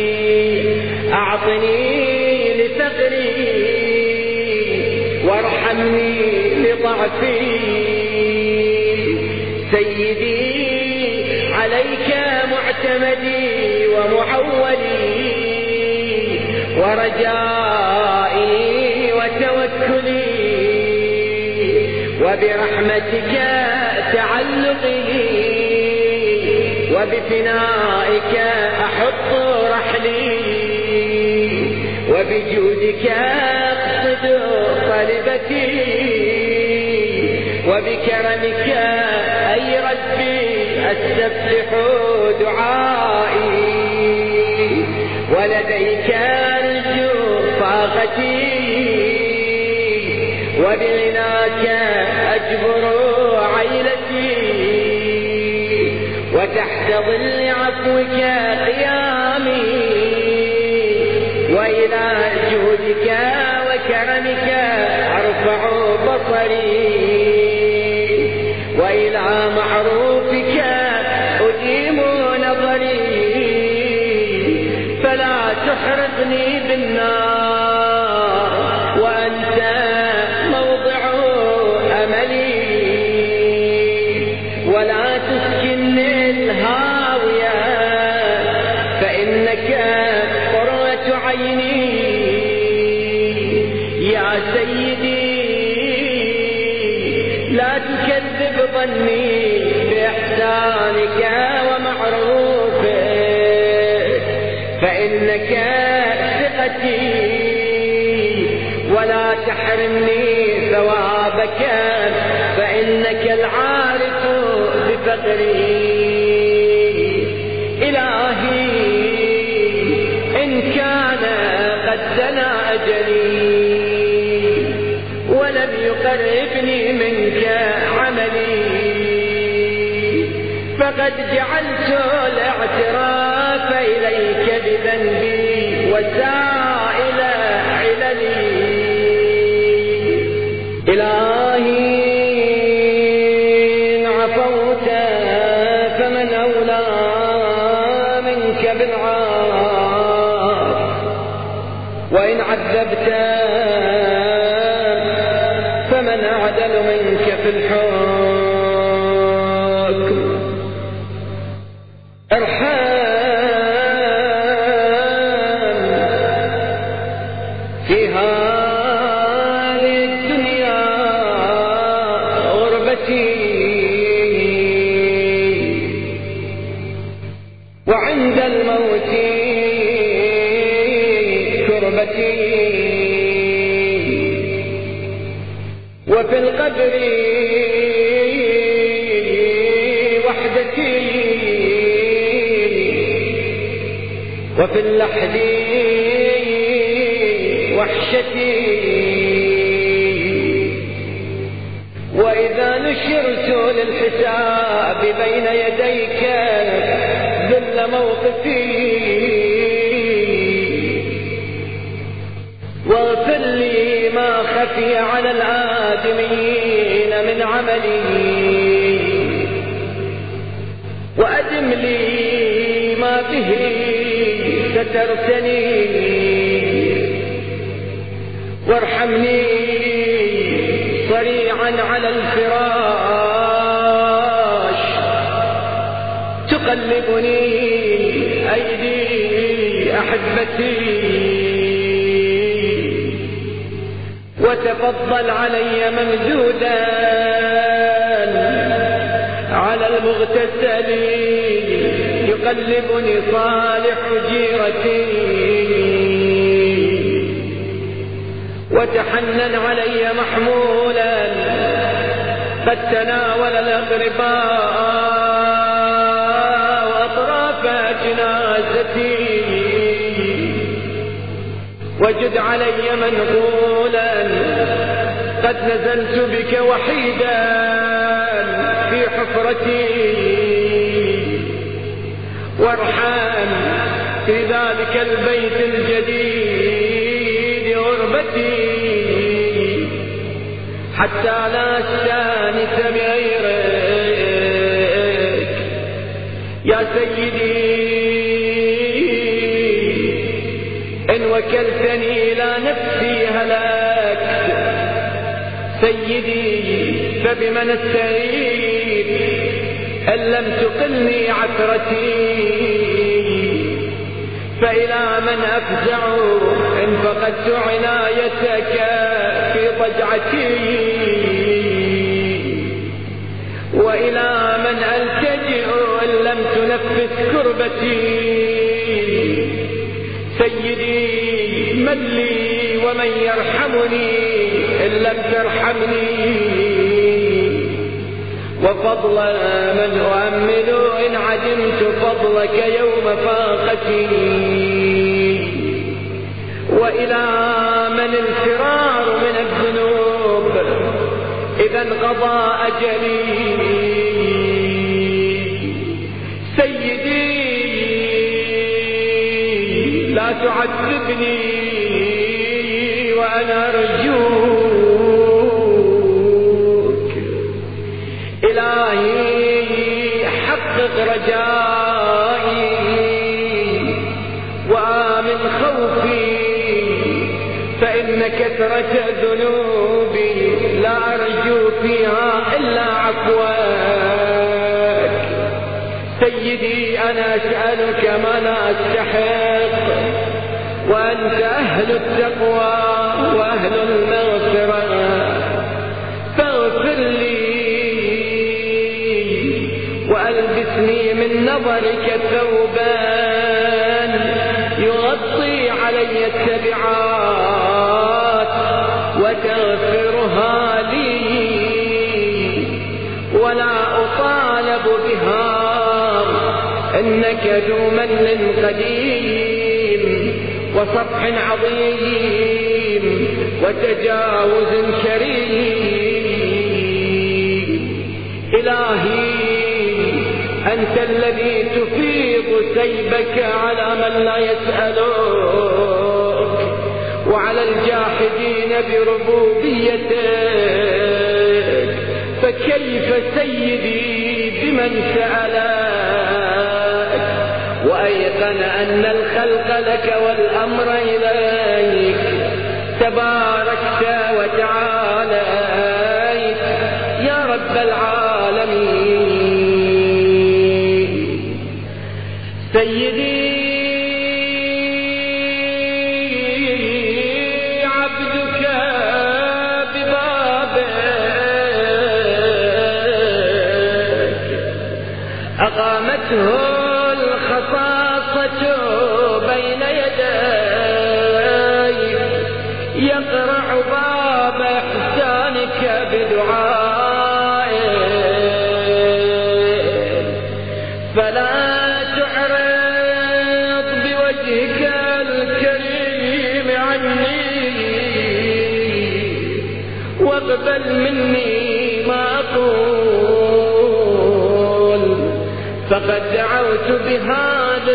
أعطني لفقري وارحمني لضعفي سيدي عليك معتمدي ومعولي ورجائي وتوكلي وبرحمتك تعلقي وبفنائك أحط رحلي وبجودك أقصد طلبتي وبكرمك أي ربي أستفتح دعائي ولديك أرجو طاقتي وبغناك أجبر عيلتي وتحت ظل عفوك قيامي وإلى جودك وكرمك أرفع بصري وإلى معروفك أديم نظري فلا تحرقني بالنار وأنت موضع أملي ولا تسكنني الهاوية فإنك قرة عيني يا سيدي لا تكذب ظني بإحسانك ومعروفك فإنك ثقتي ولا تحرمني ثوابك فإنك العارف بفقري إلهي إن كان قد دنا أجلي ولم يقربني منك عملي فقد جعلت الاعتراف إليك بذنبي وسائل عللي إلهي إن عفوت فمن أولى منك بالعار وإن عذبت فمن أعدل منك في الحكم ارحم في هذه الدنيا غربتي وعند الموت كربتي وفي القبر وحدتي وفي اللحد وحشتي وإذا نشرت للحساب بين يديك ذل موقفي واغفر لي ما خفي على الآدمين من عملي وأدم لي ما به سترتني وارحمني صريعا على الفراش تقلبني أيدي أحبتي وتفضل علي ممدودا على المغتسل يقلبني صالح جيرتي وتحنن علي محمولا قد تناول الأغرباء وأطراف جنازتي وجد علي منقولا قد نزلت بك وحيدا في حفرتي وارحم في ذلك البيت الجديد غربتي حتى لا استانس بغيرك يا سيدي إن وكلتني إلى نفسي هلكت سيدي فبمن استعيد إن لم تقلني عثرتي فإلى من أفزع إن فقدت عنايتك في ضجعتي وإلى من ألتجئ إن لم تنفس كربتي سيدي من لي ومن يرحمني إن لم ترحمني وفضل من أؤمل إن عدمت فضلك يوم فاقتي وإلى من الفرار من الذنوب إذا انقضى أجلي سيدي لا تعذبني وأنا أرجوك إلهي حقق رجائي وآمن خوفي فإن كثرة ذنوبي لا أرجو فيها إلا عفوك سيدي أنا أسألك ما لا أستحق وأنت أهل التقوى وأهل المغفرة فاغفر لي وألبسني من نظرك ثوبان يغطي علي التبعات وتغفرها لي ولا أطالب بها إنك ذو من قديم وصفح عظيم وتجاوز كريم إلهي أنت الذي تفيض سيبك على من لا يسألك وعلى الجاحدين بربوبيتك فكيف سيدي بمن سألك وأيقن أن الخلق لك والأمر إليك تباركت وتعاليت يا رب العالمين سيدي عبدك ببابك أقامته الخصاصة بين يديك يقرع باب إحسانك بدعائي، فلا تعرض بوجهك الكريم عني، واقبل مني ما أقول، فقد دعوت بهذا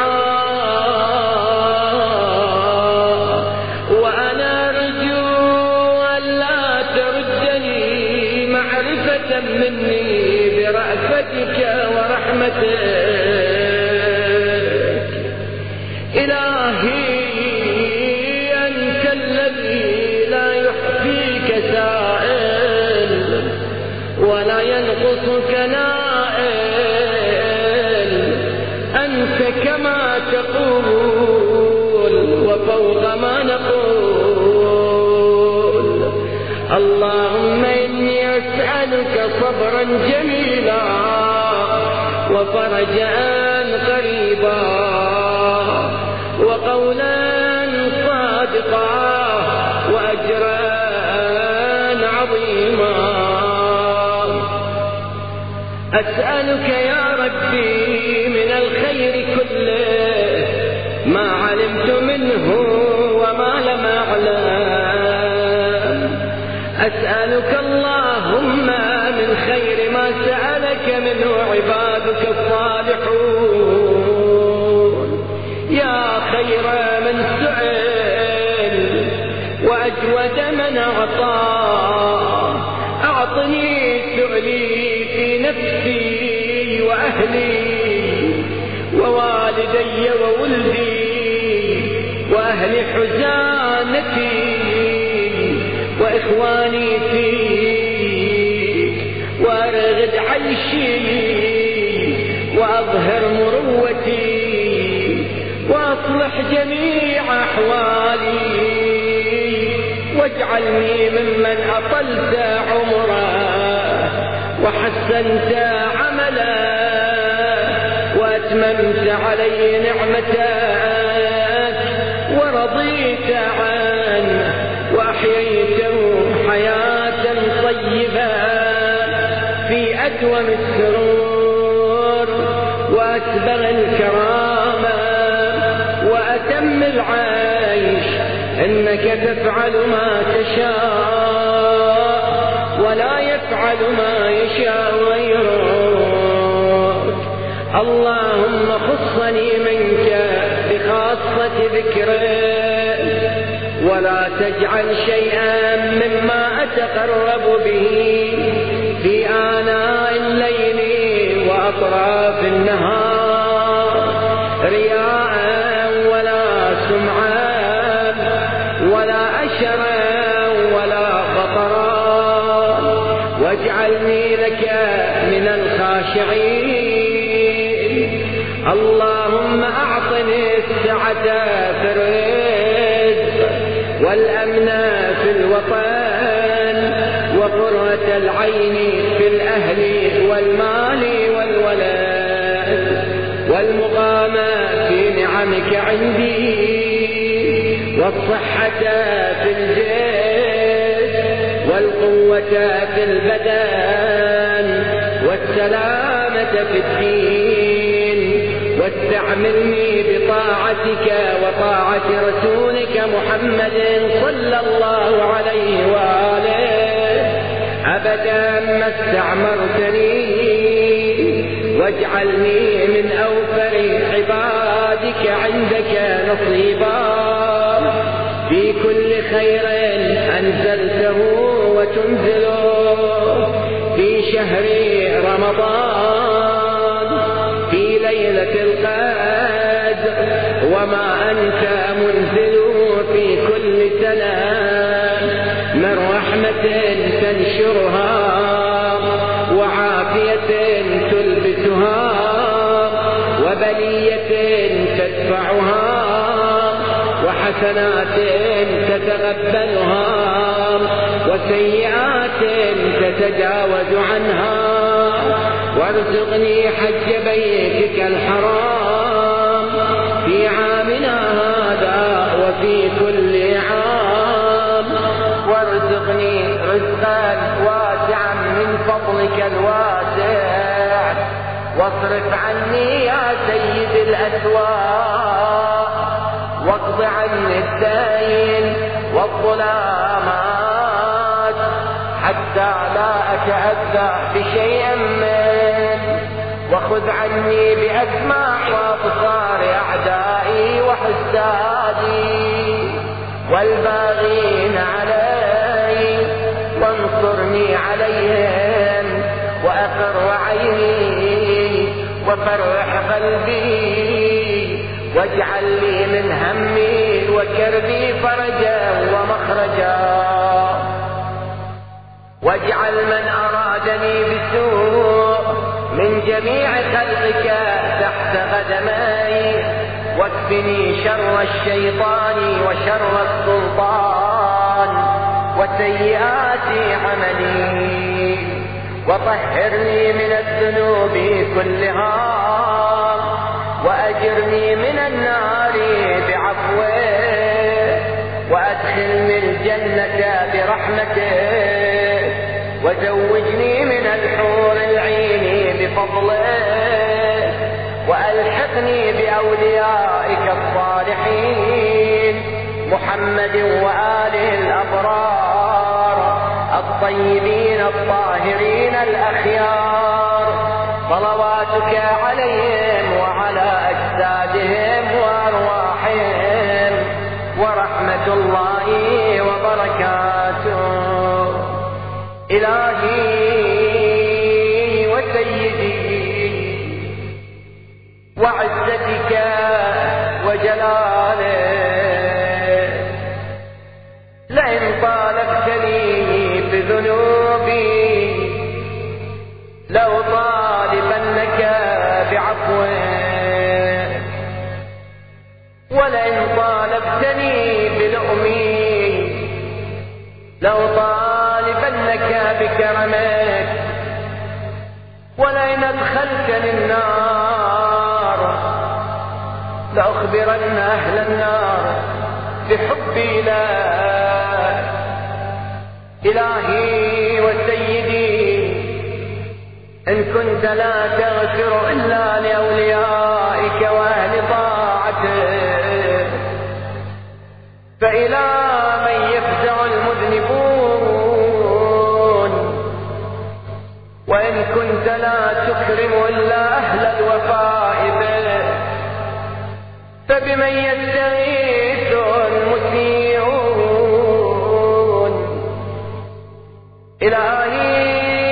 الدعاء، وأنا أرجو ألا تردني معرفة مني برأفتك ورحمتك. إلهي أنت الذي لا يحفيك سائل ولا ينقصك نائل، أنت كما تقول وفوق ما نقول. اللهم إني أسألك صبرا جميلا وفرجا قريبا وقولا صادقا وأجرا عظيما. أسألك يا ربي من الخير كله ما علمت منه وما لم أعلم. أسألك اللهم من خير ما سألك منه عبادك الصالحون، يا خير من سئل وأجود من أعطى. أعطني سؤلي في نفسي وأهلي ووالدي وولدي وأهل حزانتي وإخواني فيك، وأرغد عيشي وأظهر مروتي وأصلح جميع أحوالي، واجعلني ممن أطلت عمره وحسنت عمله وأتممت علي نعمتك ورضيت عنه وأحييته حياة طيبة في أدوم السرور وأسبغ الكرامة وأتم العيش. إنك تفعل ما تشاء ولا يفعل ما يشاء غيرك. اللهم خصني منك بخاصة ذكرك، ولا تجعل شيئا مما أتقرب به في آناء الليل وأطراف النهار رياء ولا سمعا ولا أشرا ولا خطرا، واجعلني لك من الخاشعين. اللهم أعطني السعة في الرزق والأمن في الوطن وقرة العين في الأهل والمال والولد، والمقام في نعمك عندي، والصحة في الجسم والقوة في البدن والسلامة في الدين، واستعملني بطاعتك وطاعة رسولك محمد صلى الله عليه وآله أبدا ما استعمرتني، واجعلني من أوفر عبادك عندك نصيبا في كل خير أنزلته وتنزله في شهر رمضان في ليلة القدر، وما أنت منزله في كل سنة من رحمة تنشرها وعافية تلبسها وبلية تدفعها وحسنات تتقبلها وسيئات تتجاوز عنها. وارزقني حج بيتك الحرام في عامنا هذا وفي كل عام، وارزقني رزقا واسعا من فضلك الواسع، واصرف عني يا سيد الأسواق، واقض عني الدين والظلامات، حتى لا أتأذى بشيء منه، وخذ عني بأسماع وأبصار أعدائي وحسادي والباغين علي، وانصرني عليهم وأقر عيني وفرح قلبي، واجعل لي من همي وكربي فرجا ومخرجا، واجعل من أرادني بسوء من جميع خلقك تحت قدمي، واكفني شر الشيطان وشر السلطان وسيئات عملي، وطهرني من الذنوب كلها، وأجرني من النار بعفوه، وأدخلني الجنة برحمته، وزوجني من الحور العين بفضله، وألحقني بأوليائك الصالحين محمد وآله الأبرار الطيبين الطاهرين الأخيار، صلواتك عليهم وعلى أجسادهم وأرواحهم، ورحمة الله وبركاته. إلهي وسيدي وعزتك وجلالك، لئن طالبتني بذنوبي لو طالبنك بعفوك، ولئن طالبتني بلؤمي لو طالبنك بكرمك، ولئن أدخلتني النار لأخبرن أهل النار بحبي لك. إلهي وسيدي، إن كنت لا تغفر إلا لأوليائك وأهل طاعتك، فإلى من يفزع المذنبون؟ وإن كنت لا تكرم إلا أهل الوفاء به، فبمن يستغيث المسيئون؟ إلهي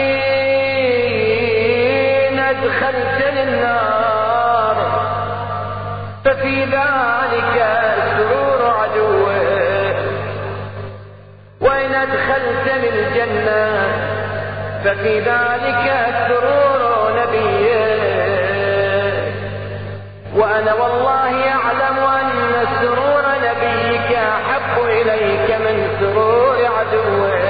إن أدخلتني النار ففي ذلك سرور عدوه، وإن أدخلتني الجنة ففي ذلك سرور نبيه، وأنا والله أعلم أن سرور نبيك أحب إليك من سرور عدوه.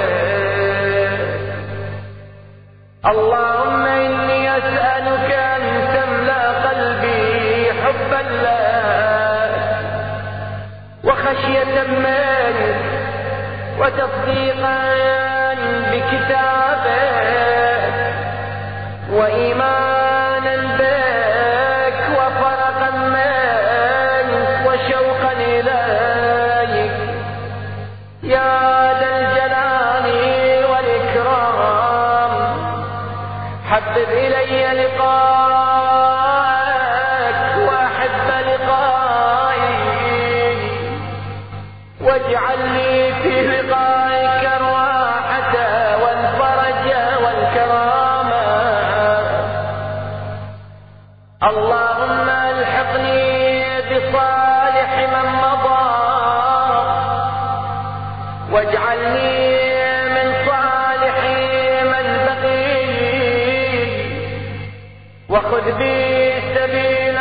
اللهم إني أسألك أن تملأ قلبي حبا لك وخشية منك وتصديقا بكتابك وإيمانا بك وفرقا منك وشوقا إليك يا ذا الجلال والإكرام. حبب إلي لقاءك وأحب لقائي، واجعل لي في لقائك الراحة والفرج والكرامة. اللهم الحقني بصالح من مضى، واجعلني من صالح من بقي، وخذ بي سبيل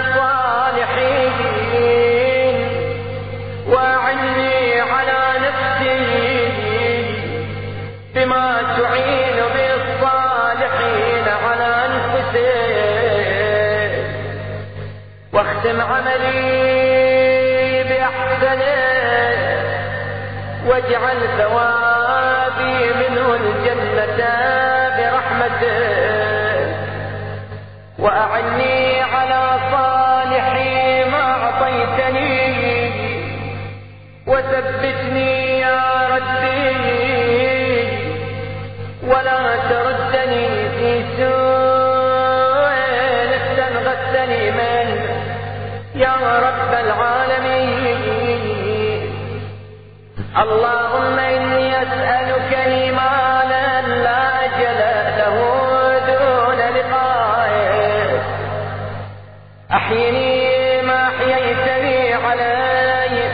الصالحين، واعني على نفسي بما تعين به الصالحين على أنفسهم، واختم عملي بأحسنه واجعل ثوابي منه الجنة برحمته وأعني على صالح ما أعطيتني وثبتني يا ربي ولا تردني في سوء استنغثني منه يا رب العالمين. اللهم إني أسألك إيمانا لا أجل له دون لقائك أحيني ما أحييتني عليه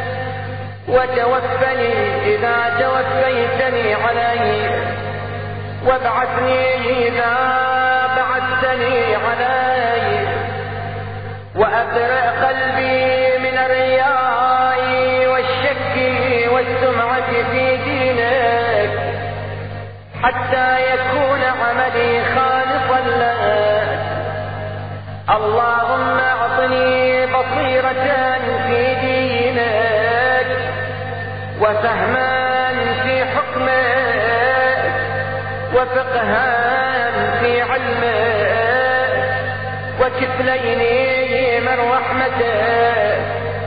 وتوفني إذا توفيتني عليه وابعثني إذا بعثتني عليه وأبرئ قلبي من الرياء والشك والسمعة في دينك حتى يكون عملي خالصا لك. اللهم أعطني بصيرة في دينك وفهما في حكمك وفقها في علمك وكفلين من رحمتك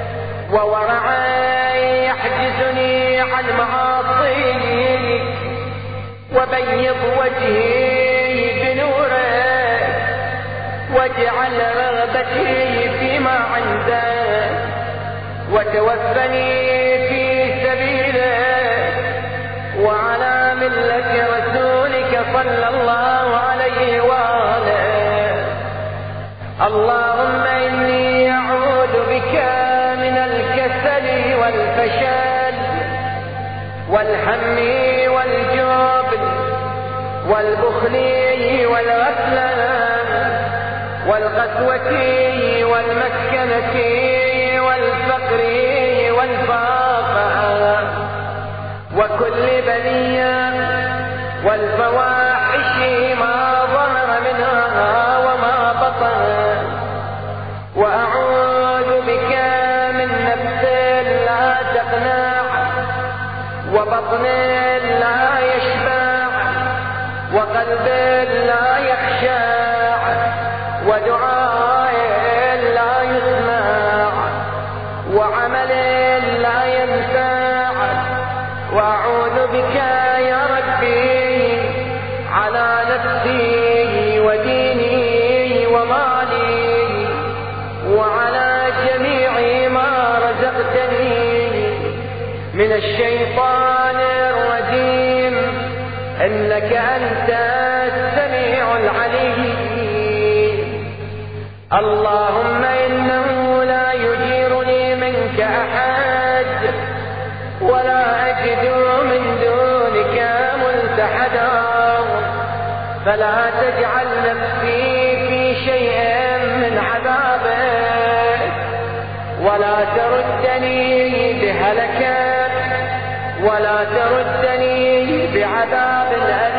وورعا يحجزني عن معاصيك وبيض وجهي بنورك واجعل رغبتي فيما عندك وتوفني في سبيلك وعلى ملة رسولك صلى الله عليه وآله. اللهم إني أعوذ بك من الكسل والفشل والهم والجبن والبخل والغفلة والقسوة والمسكنة والفقر والفاقة وكل بلية والفواحش ما ظهر منها وما بطن. وأعوذ بك من نفس لا تقنع وبطن لا يشبع وقلب لا يخشع ودعاء لا يسمع وعمل لا ينفع. وأعوذ بك يا ربي على نفسي وديني ومالي وعلى جميع ما رزقتني من الشيطان الرجيم إنك أنت السميع العليم. اللهم إنه لا يجيرني منك أحد ولا أجد من دونك ملتحدا فلا تجعل نفسي في شيء من عذابك ولا تردني بهلكك ولا تردني بعذاب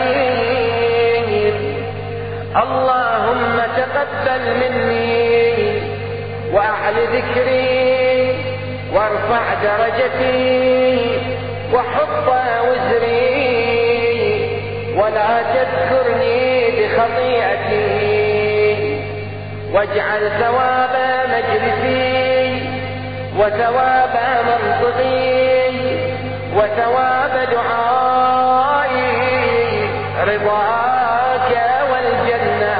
أليم. اللهم تقبل مني وأعل ذكري وارفع درجتي وحط وزري ولا تذكرني بخطيئتي واجعل ثواب مجلسي وثواب منطقي وثواب دعائي رضاك والجنة.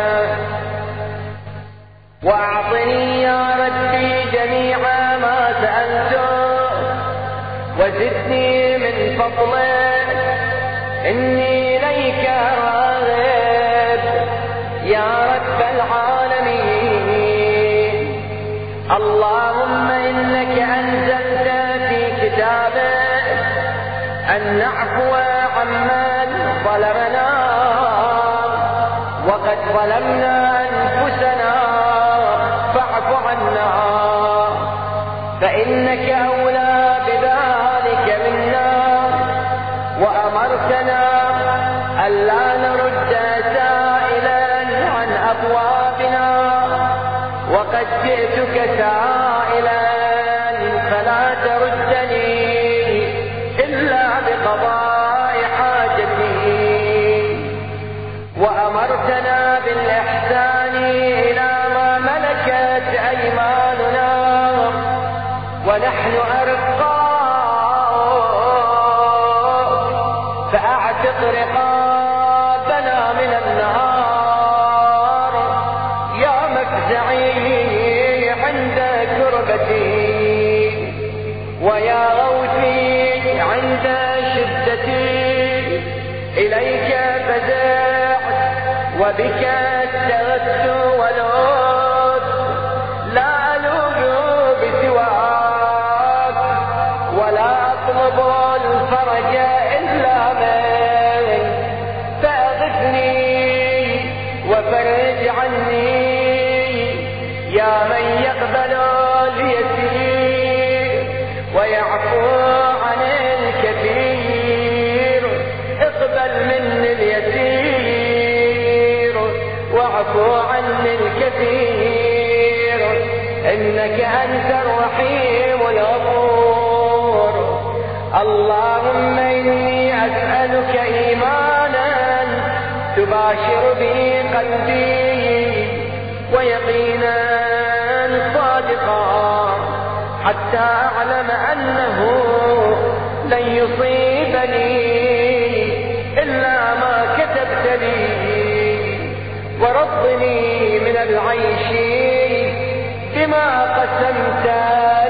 وأعطني يا ربي جميع ما سألته وزدني من فضلك إني إليك راغب يا رب العالمين. اللهم إنك أنزلت في كتابك أن نعفو عمن ظلمنا وقد ظلمنا أنفسنا فاعف عنا فإنك أولى بذلك منا وأمرتنا ألا نرد سائلا عن أبوابنا وقد وقد جئتك سائلا فلا تردني إلا بقضاء حاجتي. وأمرتنا بالإحسان إلى ما ملكت أيماننا ونحن أرقاء، فأعتق رقابنا من النار يا مفزعي عند كربتي ويا غوثي عند شدتي. إليك فزعت وبك اتخذت ولوت، لا ألوذ بسواك ولا أطلب الفرج إلا منك، فأغثني وفرج عني يا من يقبل اليسير ويعفو عن الكثير. اقبل مني اليسير واعفو عني الكثير، إنك أنت الرحيم الغفور. اللهم إني أسألك إيمانا تباشر به قلبي ويقينا صادقا حتى أعلم أنه لن يصيبني إلا ما كتبت لي، ورضني من العيش بما قسمت